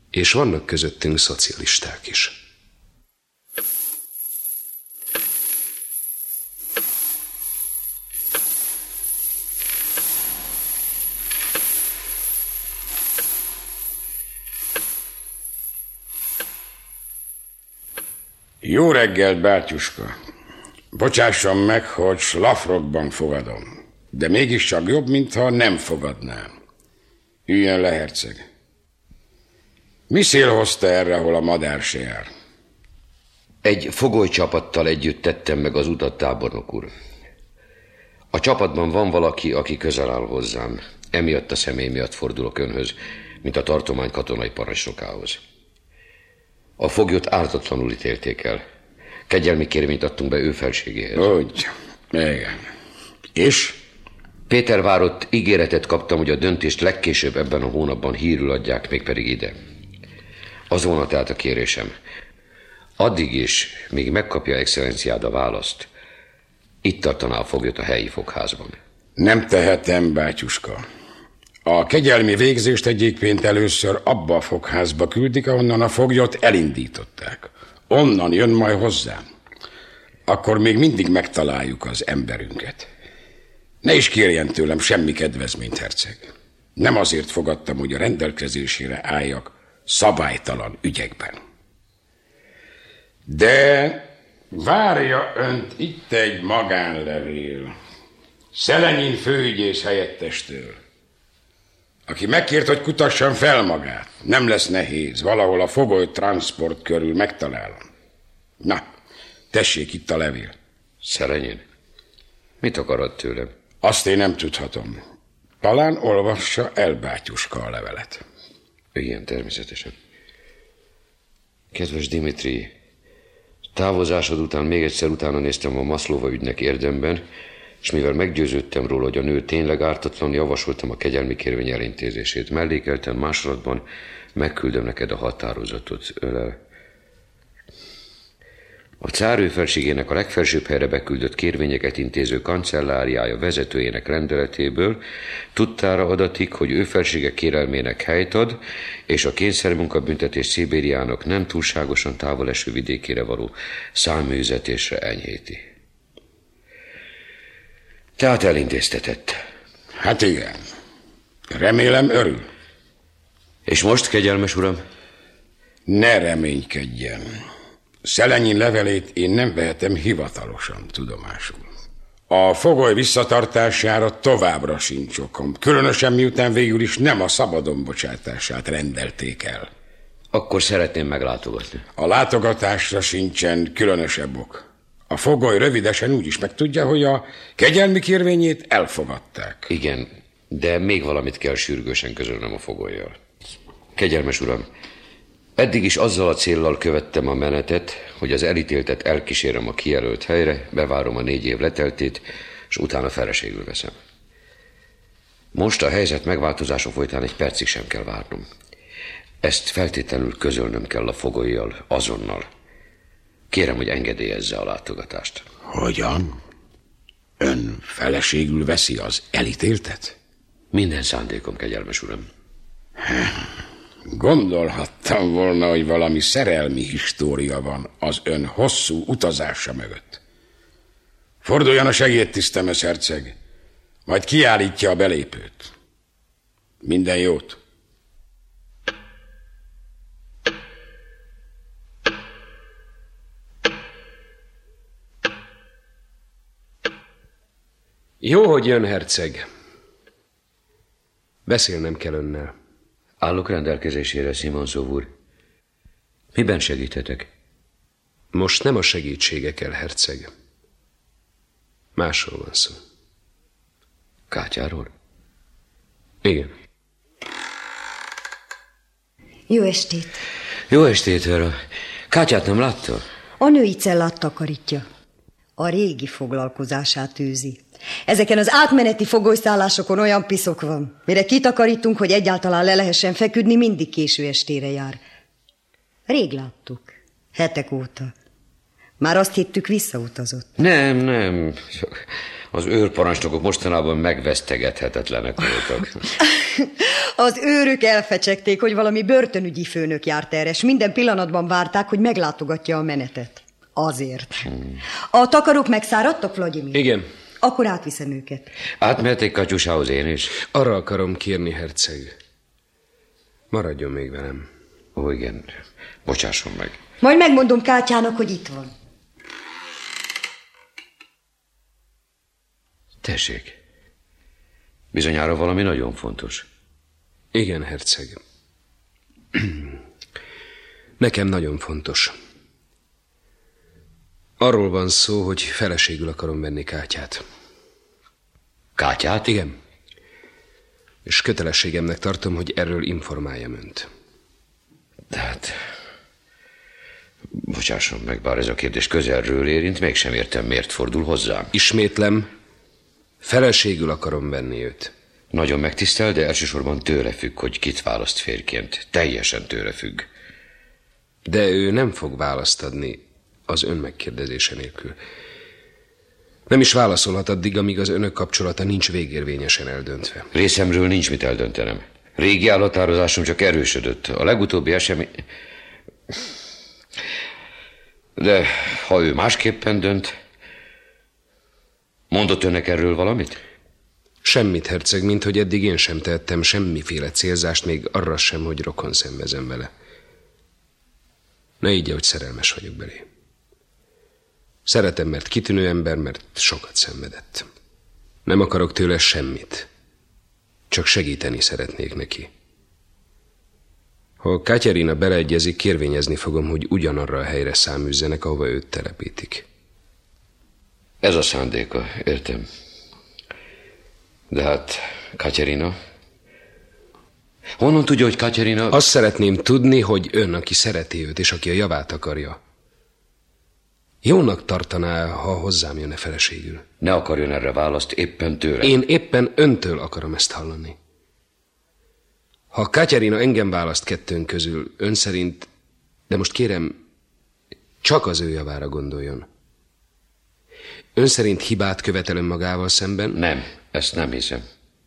És vannak közöttünk szocialisták is. Jó reggelt, bátyuska. Bocsásson meg, hogy slafrokban fogadom, de mégiscsak jobb, mintha nem fogadnám. Üljön le, herceg. Mi szél hozta erre, ahol a madár se jár? Egy fogolycsapattal együtt tettem meg az utat, tábornok úr. A csapatban van valaki, aki közel áll hozzám. Emiatt a személy miatt fordulok önhöz, mint a tartomány katonai parancsnokához. A foglyot ártatlanul ítélték el. Kegyelmi kérvényt adtunk be ő felségéhez. Úgy, igen. És? Pétervárott ígéretet kaptam, hogy a döntést legkésőbb ebben a hónapban hírül adják, mégpedig ide. Az volna tehát a kérésem. Addig is, míg megkapja excellenciád a választ, itt tartaná a foglyot a helyi fogházban. Nem tehetem, bátyuska. A kegyelmi végzést egyébként először abba a fogházba küldik, ahonnan a foglyot elindították. Onnan jön majd hozzám. Akkor még mindig megtaláljuk az emberünket. Ne is kérjen tőlem semmi kedvezményt, herceg. Nem azért fogadtam, hogy a rendelkezésére álljak szabálytalan ügyekben. De várja önt itt egy magánlevél. Szelenyin főügyész helyettestől, aki megkért, hogy kutassam fel magát. Nem lesz nehéz, valahol a fogoly transport körül megtalálom. Na, tessék itt a levél. Szelenyin? Mit akarod tőlem? Azt én nem tudhatom. Talán olvassa el, bátyuska, a levelet. Igen, természetesen. Kedves Dimitri, távozásod után még egyszer utána néztem a Maszlova ügynek érdemben, és mivel meggyőződtem róla, hogy a nő tényleg ártatlan, javasoltam a kegyelmi kérvény elintézését. Mellékelten másolatban megküldöm neked a határozatot. A cár ő felségének a legfelsőbb helyre beküldött kérvényeket intéző kancelláriája vezetőjének rendeletéből tudtára adatik, hogy ő felsége kérelmének helyt ad, és a kényszermunkabüntetés Szibériának nem túlságosan távol eső vidékére való száműzetésre enyhíti. Tehát elintéztetett. Hát igen. Remélem örül. És most, kegyelmes uram? Ne reménykedjen. Szelenyin levelét én nem vehetem hivatalosan tudomásul. A fogoly visszatartására továbbra sincs okom, különösen miután végül is nem a szabadon bocsátását rendelték el. Akkor szeretném meglátogatni. A látogatásra sincsen különösebb ok. A fogoly rövidesen úgy is megtudja, hogy a kegyelmi kérvényét elfogadták. Igen, de még valamit kell sürgősen közölnöm a fogollyal. Kegyelmes uram, eddig is azzal a céllal követtem a menetet, hogy az elítéltet elkísérem a kijelölt helyre, bevárom a 4 év leteltét, és utána feleségül veszem. Most a helyzet megváltozása folytán egy percig sem kell várnom. Ezt feltétlenül közölnöm kell a fogollyal, azonnal. Kérem, hogy engedélyezze a látogatást. Hogyan? Ön feleségül veszi az elítéltet? Minden szándékom, kegyelmes uram. Gondolhattam volna, hogy valami szerelmi história van az ön hosszú utazása mögött. Forduljon a segédtisztemhez, herceg, majd kiállítja a belépőt. Minden jót! Jó, hogy jön, herceg. Beszélnem kell önnel. Állok rendelkezésére, Simonszov úr. Miben segíthetek? Most nem a segítsége kell, herceg. Másról van szó. Kátyáról? Igen. Jó estét. Jó estét, Vera. Kátyát nem látta? A női cellát takarítja. A régi foglalkozását űzi. Ezeken az átmeneti fogolyszállásokon olyan piszok van. Mire kitakarítunk, hogy egyáltalán le lehessen feküdni, mindig késő estére jár. Rég láttuk. Hetek óta. Már azt hittük, visszautazott. Nem. Az őrparancsnokok mostanában megvesztegethetetlenek voltak. Az őrök elfecsegték, hogy valami börtönügyi főnök járt erre, és minden pillanatban várták, hogy meglátogatja a menetet. Azért. A takarók megszáradtak, Vladimir? Igen. Akkor átviszem őket. Átmehetek Katyusához én is? Arra akarom kérni, herceg. Maradjon még velem. Ó, igen. Bocsásson meg. Majd megmondom Kátyának, hogy itt van. Tessék. Bizonyára valami nagyon fontos. Igen, herceg. Nekem nagyon fontos. Arról van szó, hogy feleségül akarom venni Kátyát. Kátyát? Igen. És kötelességemnek tartom, hogy erről informáljam önt. De hát... Bocsásson meg, bár ez a kérdés közelről érint, mégsem értem, miért fordul hozzám. Ismétlem, feleségül akarom venni őt. Nagyon megtisztel, de elsősorban tőle függ, hogy kit választ férjként. Teljesen tőle függ. De ő nem fog választ adni az ön megkérdezése nélkül. Nem is válaszolhat addig, amíg az önök kapcsolata nincs végérvényesen eldöntve. Részemről nincs mit eldöntenem. Régi elhatározásom csak erősödött. A legutóbbi esemény... De ha ő másképpen dönt... Mondott önnek erről valamit? Semmit, herceg, mint hogy eddig én sem tehettem semmiféle célzást, még arra sem, hogy rokon szenvezem vele. Ne így, hogy szerelmes vagyok belé. Szeretem, mert kitűnő ember, mert sokat szenvedett. Nem akarok tőle semmit. Csak segíteni szeretnék neki. Ha Katyarina beleegyezik, kérvényezni fogom, hogy ugyanarra a helyre száműzzenek, ahova őt telepítik. Ez a szándéka, értem. De hát, Katyarina... Honnan tudja, hogy Katyarina... Azt szeretném tudni, hogy ön, aki szereti őt, és aki a javát akarja, jónak tartaná, ha hozzám jönne feleségül. Ne akarjon erre választ, éppen tőle. Én éppen öntől akarom ezt hallani. Ha Katyarina engem választ kettőnk közül, ön szerint, de most kérem, csak az ő javára gondoljon. Ön szerint hibát követel önmagával szemben? Nem, ezt nem hiszem.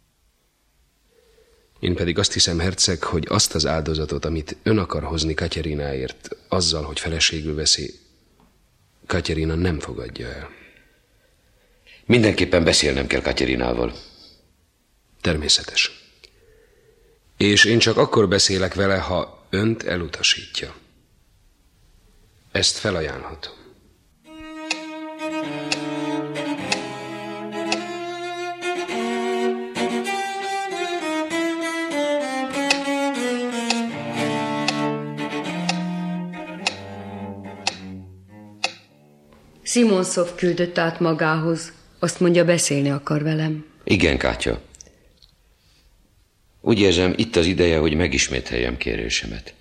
Én pedig azt hiszem, herceg, hogy azt az áldozatot, amit ön akar hozni Katyarináért, azzal, hogy feleségül veszi, Katyarina nem fogadja el. Mindenképpen beszélnem kell Katyarinával. Természetes. És én csak akkor beszélek vele, ha önt elutasítja. Ezt felajánlhatom. Simonszov küldött át magához. Azt mondja, beszélni akar velem. Igen, Kátya. Úgy érzem, itt az ideje, hogy megismételjem kérésemet.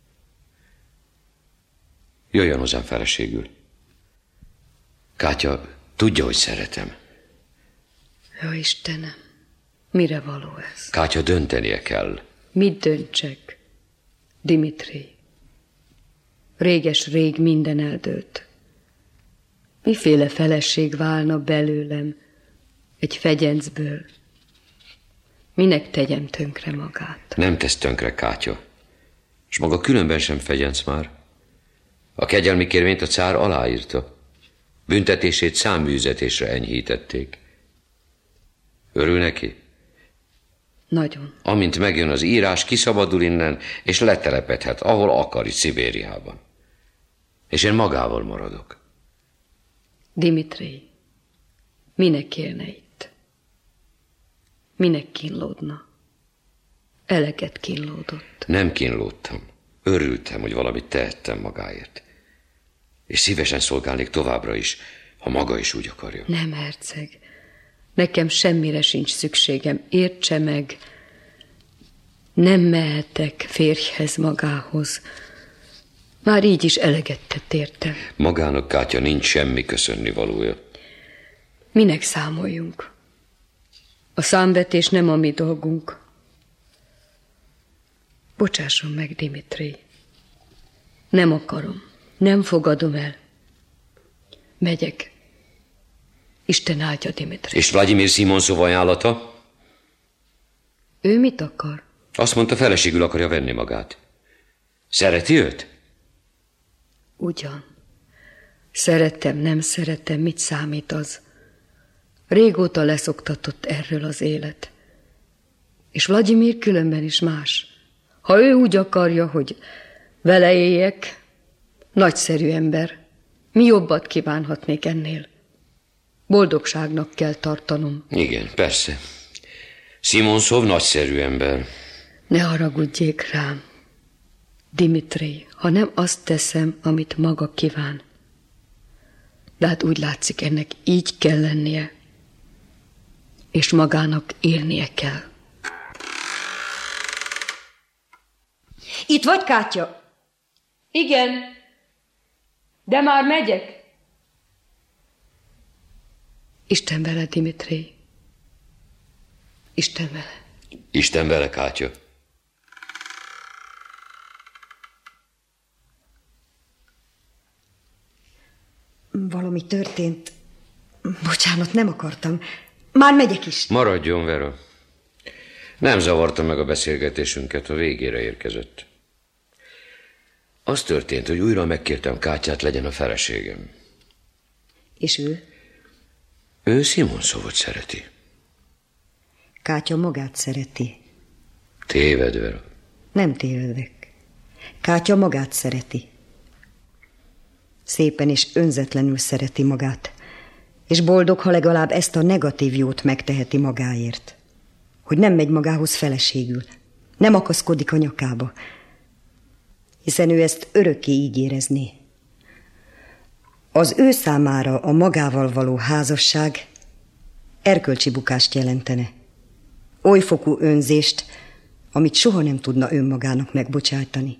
Jöjjön hozzám feleségül. Kátya, tudja, hogy szeretem. Jó Istenem, mire való ez? Kátya, döntenie kell. Mit döntsek? Dimitri. Réges-rég minden eldőlt. Miféle feleség válna belőlem egy fegyencből? Minek tegyem tönkre magát? Nem tesz tönkre, Kátya. És maga különben sem fegyenc már. A kegyelmi kérvényt a cár aláírta. Büntetését száműzetésre enyhítették. Örül neki? Nagyon. Amint megjön az írás, kiszabadul innen, és letelepedhet, ahol akar, itt Szibériában. És én magával maradok. Dimitri, minek élne itt? Minek kínlódna? Eleget kínlódott. Nem kínlódtam. Örültem, hogy valamit tehettem magáért. És szívesen szolgálnék továbbra is, ha maga is úgy akarja. Nem, herceg. Nekem semmire sincs szükségem. Értse meg. Nem mehetek férjhez magához. Már így is eleget tett értem. Magának, Kátya, nincs semmi köszönnivalója. Minek számoljunk? A számvetés nem a mi dolgunk. Bocsásson meg, Dimitri. Nem akarom. Nem fogadom el. Megyek. Isten áldja, Dimitri. És Vladimir Simonszov ajánlata? Ő mit akar? Azt mondta, feleségül akarja venni magát. Szereti őt? Ugyan. Szeretem, nem szeretem, mit számít az? Régóta leszoktatott erről az élet. És Vladimir különben is más. Ha ő úgy akarja, hogy vele éljek, nagyszerű ember. Mi jobbat kívánhatnék ennél? Boldogságnak kell tartanom. Igen, persze. Simonszov nagyszerű ember. Ne haragudjék rám, Dimitri, ha nem azt teszem, amit maga kíván. De hát úgy látszik, ennek így kell lennie, és magának élnie kell. Itt vagy, Kátya? Igen, de már megyek. Isten vele, Dimitri. Isten vele. Isten vele, Kátya. Valami történt. Bocsánat, nem akartam. Már megyek is. Maradjon, Vera. Nem zavarta meg a beszélgetésünket, a végére érkezett. Az történt, hogy újra megkértem Kátyát, legyen a feleségem. És ő? Ő Simonszovot szereti. Kátya magát szereti. Téved, Vera. Nem tévedek. Kátya magát szereti. Szépen és önzetlenül szereti magát. És boldog, ha legalább ezt a negatív jót megteheti magáért. Hogy nem megy magához feleségül. Nem akaszkodik a nyakába. Hiszen ő ezt örökké így érezné. Az ő számára a magával való házasság erkölcsi bukást jelentene. Olyfokú önzést, amit soha nem tudna önmagának megbocsájtani.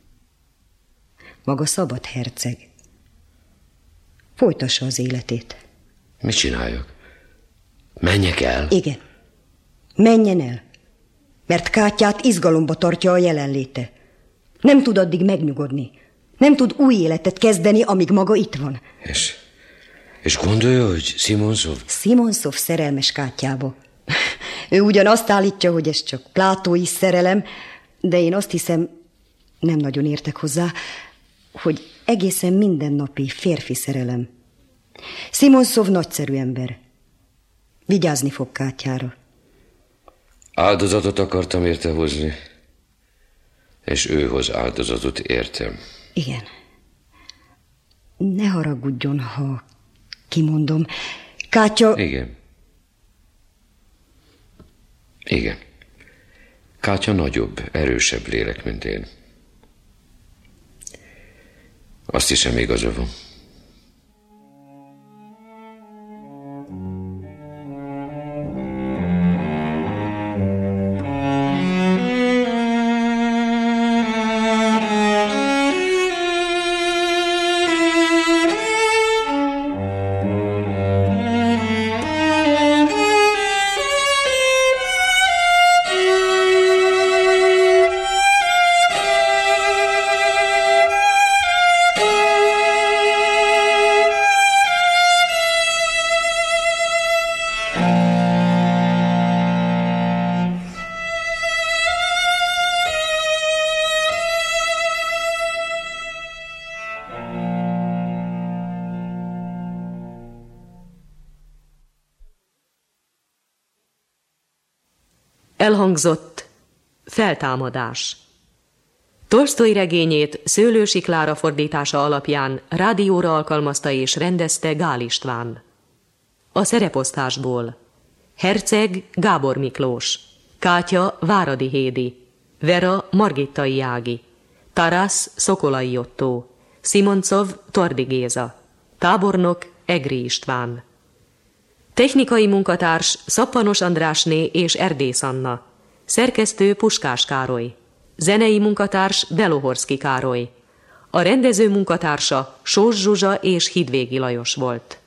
Maga szabad herceg. Folytassa az életét. Mit csináljak? Menjek el? Igen. Menjen el. Mert Kátyát izgalomba tartja a jelenléte. Nem tud addig megnyugodni. Nem tud új életet kezdeni, amíg maga itt van. És gondolja, hogy Simonszov? Simonszov szerelmes Kátyába. Ő ugyan azt állítja, hogy ez csak plátói szerelem, de én azt hiszem, nem nagyon értek hozzá, hogy egészen mindennapi férfi szerelem. Simonszov nagyszerű ember. Vigyázni fog Kátyára. Áldozatot akartam érte hozni, és ő hoz áldozatot értem. Igen. Ne haragudjon, ha kimondom. Kátya... Igen. Kátya nagyobb, erősebb lélek, mint én. Azt hiszem, igaza van. Elhangzott Feltámadás. Tolsztoj regényét Szőlősi Klára fordítása alapján rádióra alkalmazta és rendezte Gál István. A szereposztásból: Herceg Gábor Miklós, Kátya Váradi Hédi, Vera Margittai Ági, Tarasz Szokolai Ottó, Simonszov Tordi Géza, tábornok Egri István. Technikai munkatárs Szappanos Andrásné és Erdész Anna, szerkesztő Puskás Károly, zenei munkatárs Belohorszki Károly, a rendező munkatársa Sós Zsuzsa és Hidvégi Lajos volt.